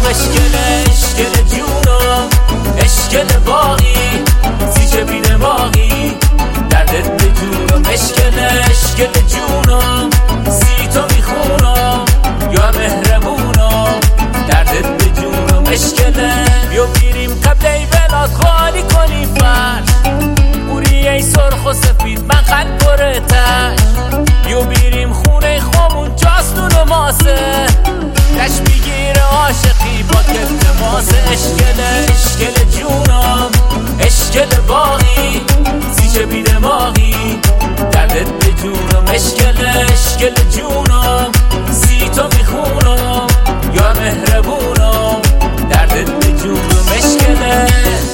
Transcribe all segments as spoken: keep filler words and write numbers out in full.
اشکل اشکل جونم اشکل باقی سیچه بی دماغی دردت به جونم اشکل اشکل جونم سی تو میخونم یا مهربونم دردت به جونم اشکله بیا بیریم قبل ای ولاد خالی کنیم فرش بوری ای سرخ و سفید من قلب برتش بیا بیریم خونه خامون جاستون و ماسه دش میگیره عاشقی با کلت ماسه اشکل اشکل جونم اشکل باقی سیچه بی دماغی دردت به جونم اشکل اشکل جونم سی تو میخونم یا مهربونم دردت به جونم اشکله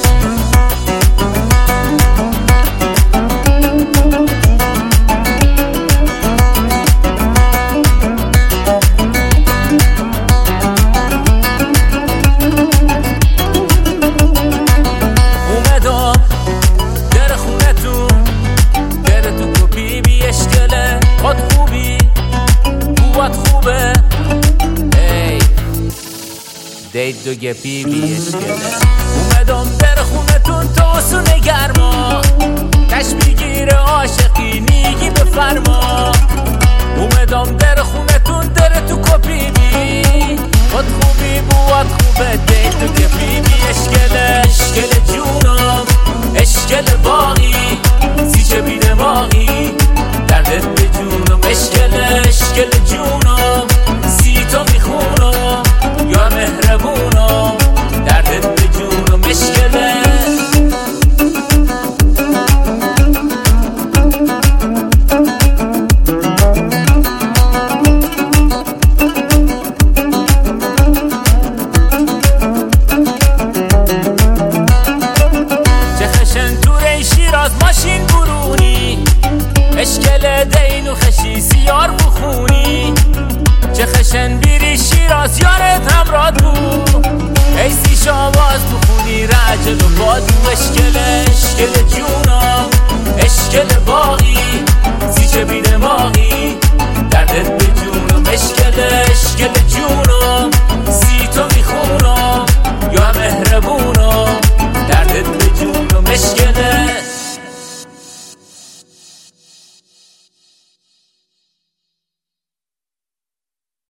دید دوگه بی بی اشکله اومدم در خونتون توسون گرما کش میگیره عاشقی نیگی بفرما اومدم در خونتون در تو کپی بی خود خوبی بود خوبه دید دوگه بی بی اشکله اشکل جونم اشکل باقی سیچه بی دماغی دردت به جونم اشکل اشکل جونم سی تو میخونم یا مهربونم دردت به جونم اشکله چه خشن توره شیراز ماشین برونی اشکل دین و خشی سیار بخونی چه خشن بیری شیراز یارت همراد بود ای سی شاواز بخونی رجل و بادو اشکل اشکل جونم اشکل باقی سیچه بی دماغی دردت به جونم اشکل اشکل جونم